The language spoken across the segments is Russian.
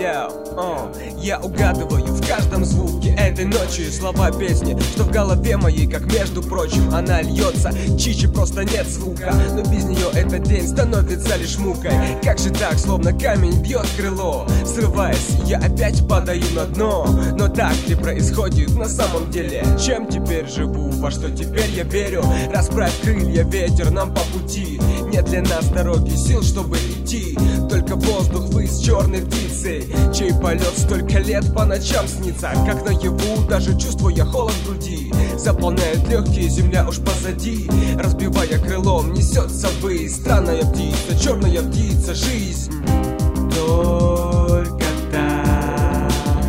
Я угадываю в каждом звуке этой ночи слова песни, что в голове моей, как между прочим, она льется. Чичи просто нет звука, но без нее этот день становится лишь мукой. Как же так, словно камень бьет крыло, срываясь, я опять падаю на дно. Но так ли происходит на самом деле? Чем теперь живу, во что теперь я верю? Расправь крылья, ветер нам по пути. Нет для нас дороги, сил, чтобы идти. Только воздух высь черной птицей, чей полет столько лет по ночам снится. Как наяву, даже чувствуя холод в груди, заполняет легкие, земля уж позади. Разбивая крылом, несется ввысь. Странная птица, черная птица, жизнь. Только так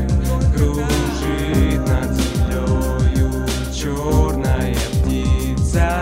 кружит над землею черная птица.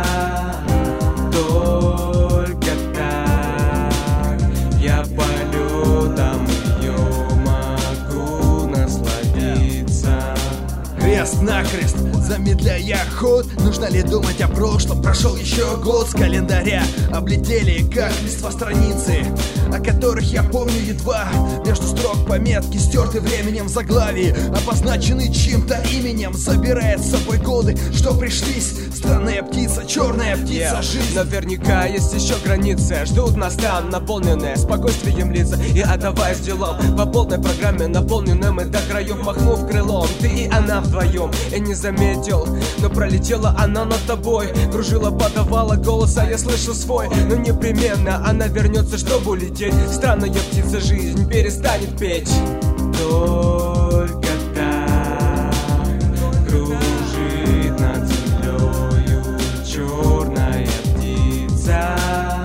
Только так я полетом ее могу насладиться. Крест-накрест, замедляя ход. Нужно ли думать о прошлом? Прошел еще год с календаря. Облетели, как листва страницы, о которых я помню едва. Между строк пометки, стерты временем заглавии, обозначены чьим-то именем. Забирает с собой годы, что пришлись. Странная птица, черная птица, жизнь. Наверняка есть еще границы, ждут нас там, наполненные спокойствием лица. И отдаваясь делам по полной программе, наполненной мы до краев, махнув крылом. Ты и она вдвоем, я не заметил, но пролетела она над тобой. Кружила, подавала голос, а я слышу свой. Но непременно она вернется, чтобы улететь. Странная птица, жизнь перестанет петь. Только так кружит над землею черная птица.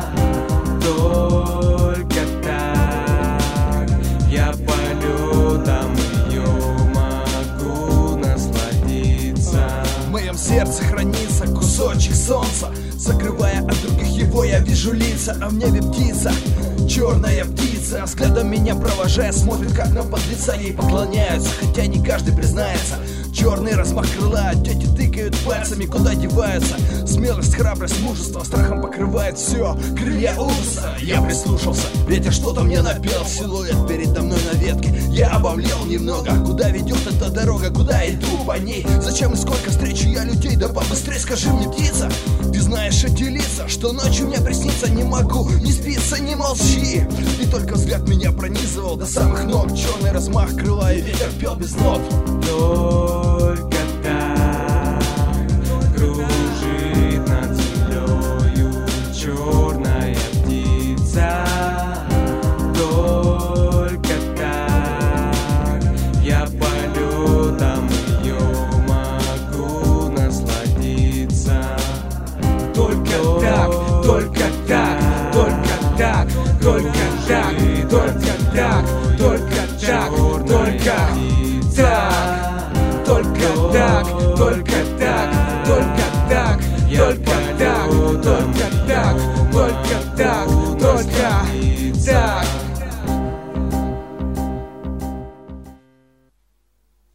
Только так я полетом ее могу насладиться. В моем сердце хранится кусочек солнца. Закрывая от других его, я вижу лица, а в небе птица, черная птица. Взглядом меня провожая, смотрит, как на подлеца. Ей поклоняются, хотя не каждый признается. Черный размах крыла, тети тыкают пальцами, куда деваются. Смелость, храбрость, мужество страхом покрывает все. Крылья ужаса, я прислушался. Ветер что-то мне напел, силуэт передо мной на ветке. Я обомлел немного. Куда ведет эта дорога, куда иду по ней? Зачем и сколько встречу я людей? Да побыстрей скажи мне, птица, ты знаешь эти лица, что ночью мне присниться не могу. Не спится, не молчи. И только взгляд меня пронизывал до самых ног. Черный размах крыла и ветер пел без нот. Только так кружит над землею черная птица. Только так я полетом ее могу насладиться. Только так, только так, только так, только так, только так, только так, только так. Только